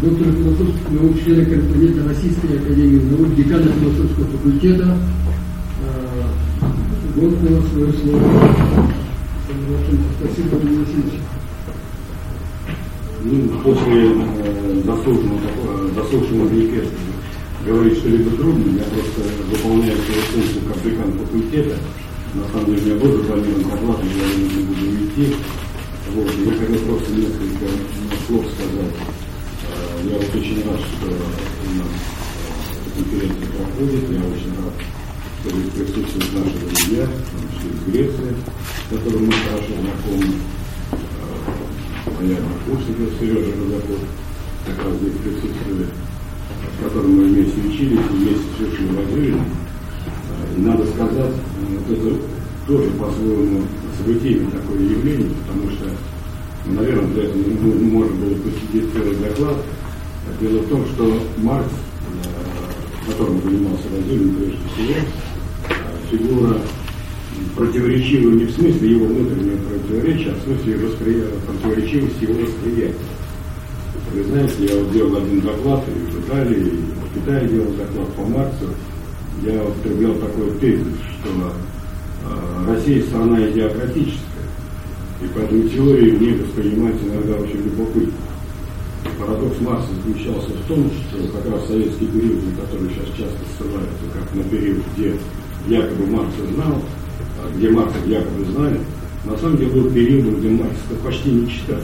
доктор философских наук, члена корреспондента Российской академии наук, декана философского факультета. Вот у нас свое слово. Спасибо, Владимир Васильевич. После заслуженного манифеста говорить что-либо трудно. Я просто выполняю свою функцию как декан факультета. На самом деле, у меня был запланирован доклад, но я не буду уйти. Вот. Я хотел просто несколько слов сказать. Я вот очень рад, что у нас конференция проходит. Я очень рад, что присутствуют наши друзья, в том числе из Греции, с которым мы хорошо знакомы. Понятно, курсиков Сережа Розаков как раз здесь присутствует, с которым мы вместе учились, вместе слушали Владимира. И надо сказать, вот это тоже по-своему событийное такое явление, потому что, наверное, для этого можно было посетить целый доклад. Дело в том, что Маркс, которым занимался Владимир, прежде всего, фигура противоречивая не в смысле его внутреннего противоречия, а в смысле противоречивости его восприятия. Вы знаете, я вот делал один доклад и в Италии, и в Китае делал доклад по Марксу. Я употреблял такой тезис, что Россия страна идеократическая, и поэтому теории в ней воспринимать иногда очень любопытно. Парадокс Маркса заключался в том, что как раз советский период, на который сейчас часто ссылаются, как на период, где якобы Маркса знал, где Маркса якобы знали, на самом деле был период, где Маркса почти не читали.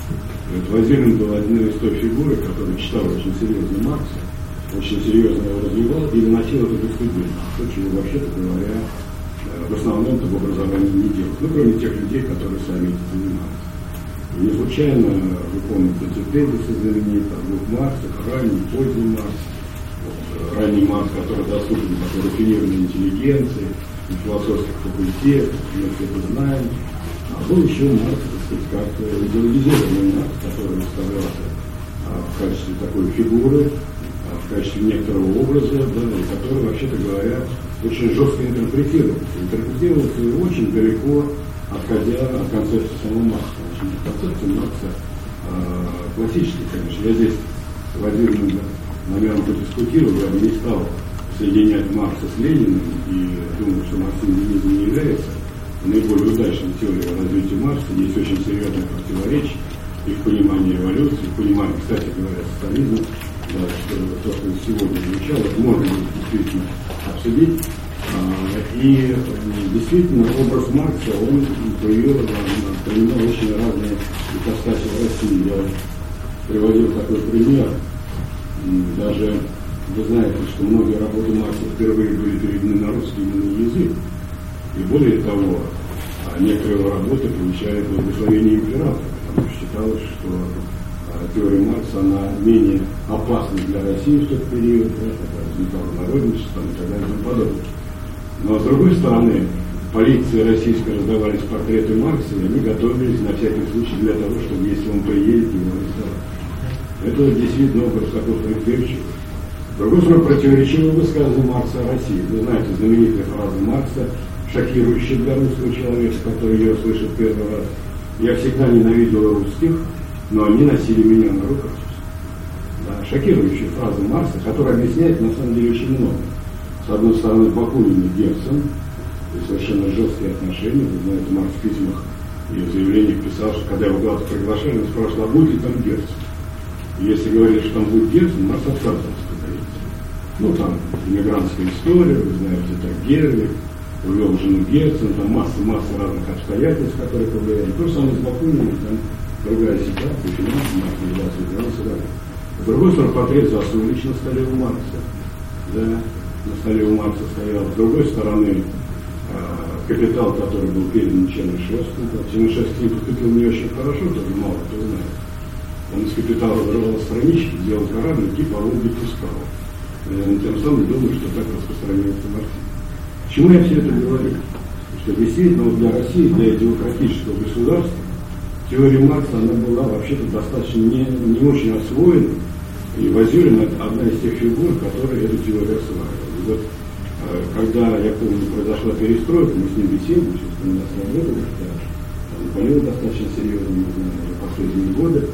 Вазирин был одной из той фигуры, которая читала очень серьезно Маркса, очень серьезно его развивал и выносил это до студентов, то, чего вообще-то говоря, в основном-то в образовании не делают, ну, кроме тех людей, которые сами этим занимаются. И не случайно вы помните эти тезисы знаменитые от двух Марксов, ранний, поздний Маркс, ранний Маркс, который доступен такой рафинированной интеллигенции, и философских факультетов, мы все это знаем. А был еще Маркс, так сказать, как идеологизированный Маркс, который выставлялся в качестве такой фигуры, в качестве некоторого образа, да, и который, вообще-то говоря, очень жестко интерпретировался. Интерпретировался очень далеко, отходя от концепции самого Маркса. Концепция Маркса классическая, конечно. Я здесь с Владимиром, наверное, подискутировал, я бы не стал соединять Маркса с Лениным, и думаю, что марксизм не является наиболее удачной теорией развития Маркса. Есть очень серьезное противоречие и в понимании эволюции, и в понимании, кстати говоря, социализма, да, что то, что сегодня звучало, можно действительно обсудить. И действительно образ Маркса, он принимал очень разные ипостаси в России. Я приводил такой пример. Даже вы знаете, что многие работы Маркса впервые были переведены на русский именно язык. И более того, некоторые его работы получают благословение императора, потому что считалось, что теория Маркса, она менее опасна для России в тот период, такая международничество и так далее и тому подобное. Но с другой стороны, полиции российской раздавались портреты Маркса, и они готовились на всякий случай для того, чтобы, если он приедет, его арестовать. Это действительно образ такой противоречивый. С другой стороны, противоречивое высказывание Маркса о России. Вы знаете знаменитая фраза Маркса, шокирующая для русского человека, который ее слышит первый раз. Я всегда ненавидел русских, но они носили меня на руках. Да, шокирующая фраза Маркса, которая объясняет на самом деле очень много. С одной стороны, Бакунин и Герцен, и совершенно жесткие отношения. Вы знаете, Маркс в письмах и в заявлениях писал, что когда его куда-то приглашали, он спрашивал, а будет ли там Герцен? И если говорили, что там будет Герцен, Маркс отказывался. Ну, там, иммигрантская история, вы знаете, это Герли, увел жену Герцен, там масса разных обстоятельств, которые повлияли. То же самое с Бакуниным, там другая ситуация, финансовая. С другой стороны, портрет Засулич на столе у Маркса. Да, на столе у Маркса стоял. С другой стороны, «Капитал», который был передан Чернышевскому. Чернышевский поступил не очень хорошо, тоже мало кто знает. Он из «Капитала» вырывал странички, делал корабль, типа орудий пускал. Тем самым думаю, что так распространяется марксизм. Почему я все это говорю? Что действительно вот для России, для демократического государства, теория Маркса, она была вообще-то достаточно не очень освоена, и Вазирин – одна из тех фигур, которые эту теорию осваивали. И вот, когда, я помню, произошла перестройка, мы с ним беседовали, у нас работали, он болел достаточно серьезно, не знаю, последние годы,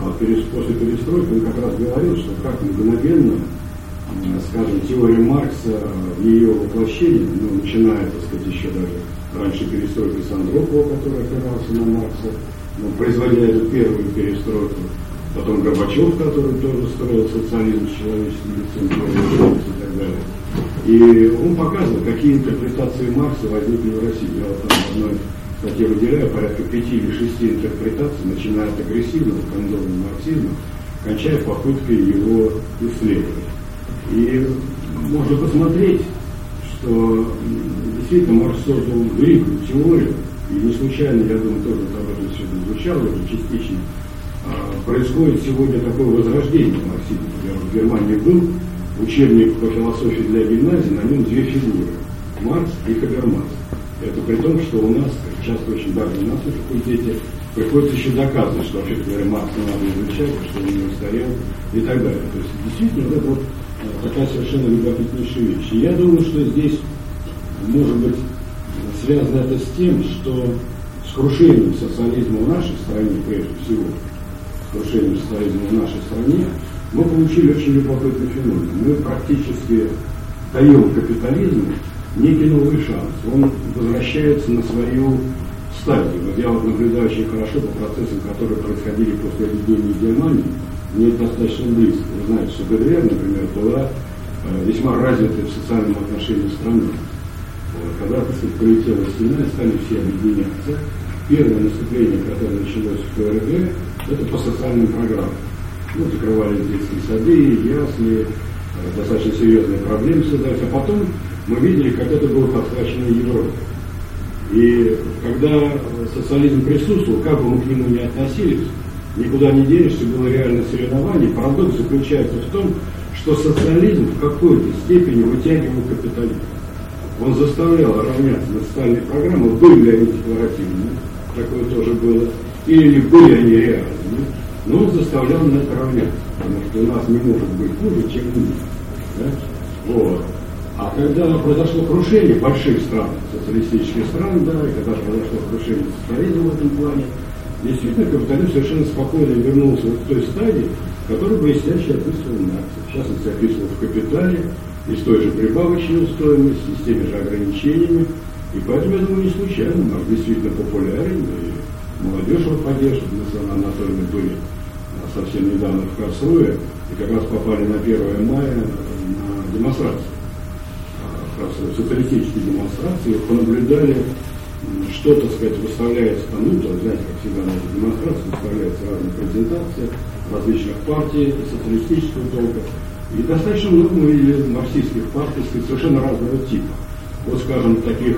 А вот после перестройки он как раз говорил, что как мгновенно, скажем, теория Маркса в ее воплощении, начиная, так сказать, еще даже раньше перестройки с Андропова, который опирался на Маркса, производя эту первую перестройку, потом Горбачев, который тоже строил социализм с человеческим лицом и так далее. И он показывал, какие интерпретации Маркса возникли в России. Я вот там в одной статье выделяю порядка 5 или 6 интерпретаций, начиная от агрессивного, кондорного марксизма, кончая попыткой его исследовать. И можно посмотреть, что действительно Маркс создал великую теорию, и не случайно, я думаю, тоже об этом сегодня звучало, уже частично, происходит сегодня такое возрождение марксизма. Я в Германии был, учебник по философии для гимназии, на нем две фигуры – Маркс и Хабермас. Это при том, что у нас, часто очень даже у нас на факультете, приходится еще доказывать, что, вообще говоря, Маркса надо изучать, что он не устарел и так далее. То есть, действительно, вот это вот такая совершенно любопытнейшая вещь. И я думаю, что здесь, может быть, связано это с тем, что с крушением социализма в нашей стране, прежде всего, с крушением социализма в нашей стране, мы получили очень любопытный феномен. Мы практически даем капитализму некий новый шанс. Он возвращается на свою стадию. Вот я вот наблюдаю очень хорошо по процессам, которые происходили после объединения Германии, мне это достаточно близко. Вы знаете, что ГДР, например, была весьма развитой в социальном отношении страны. Когда, так сказать, полетела стена и стали все объединяться, первое наступление, которое началось в КРГ, это по социальным программам. Закрывали детские сады, ясли, достаточно серьезные проблемы создались, а потом мы видели, как это было подхвачено Европой. И когда социализм присутствовал, как бы мы к нему ни относились, никуда не денешься, было реальное соревнование. Парадокс заключается в том, что социализм в какой-то степени вытягивал капитализм. Он заставлял равняться на социальные программы, были ли они декларативные, такое тоже было, или были они реальные, но он заставлял на это равняться, потому что у нас не может быть хуже, чем у них. Да? Вот. А когда произошло крушение больших стран, социалистических стран, да, и когда произошло крушение социализма в этом плане, действительно капитализм совершенно спокойно вернулся вот к той стадии, которую блестяще описывал Маркс. В частности, описывал в «Капитале», и с той же прибавочной стоимостью, с теми же ограничениями. И поэтому, я думаю, не случайно Маркс действительно популярен, и молодежь его поддерживает. Мы с Анной Анатольевной были совсем недавно в Карлсруhe, и как раз попали на 1 мая на демонстрацию. Социалистические демонстрации, понаблюдали, что, так сказать, выставляется там, знаете, как всегда на этой демонстрации выставляются разные презентации различных партий социалистического толка. И достаточно много мы видели марксистских партий совершенно разного типа. Вот, скажем, таких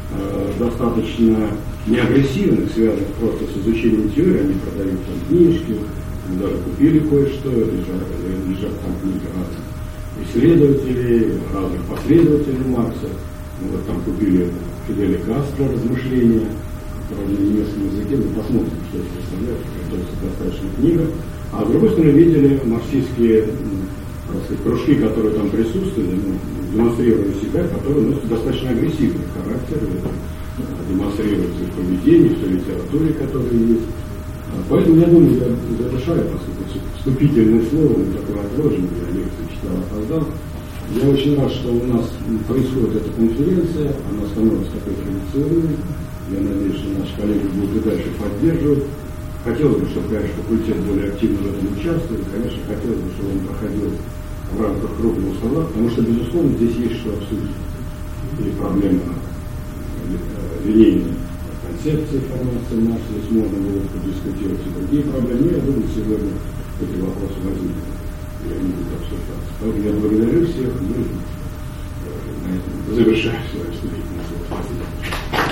достаточно неагрессивных, связанных просто с изучением теории, они продают там книжки, даже купили кое-что, лежат там книги разных исследователей, разных последователей Маркса. Мы вот там купили Фиделя Кастро «Размышления», которые на немецком языке, мы посмотрим, что это представляет, это достаточно книга. А с другой стороны, видели марксистские кружки, которые там присутствовали, демонстрировали себя, которые носят достаточно агрессивный характер, демонстрируется в поведении, в той литературе, которая есть. Поэтому, я думаю, я завершаю, поскольку вступительное слово, мы такое отложим, я лекцию читал, опоздал. Я очень рад, что у нас происходит эта конференция, она становится такой традиционной. Я надеюсь, что наши коллеги будут и дальше поддерживать. Хотелось бы, чтобы, конечно, факультет более активно в этом участвовал. Конечно, хотелось бы, чтобы он проходил в рамках круглого стола, потому что, безусловно, здесь есть что обсудить. И проблема линейной концепции формации Маркса, здесь можно было подискутировать и другие проблемы. Я думаю, сегодня эти вопросы возникнут, и они будут обсуждаться. Поэтому я благодарю всех, мы на этом завершаем свое вступительное слово. Спасибо.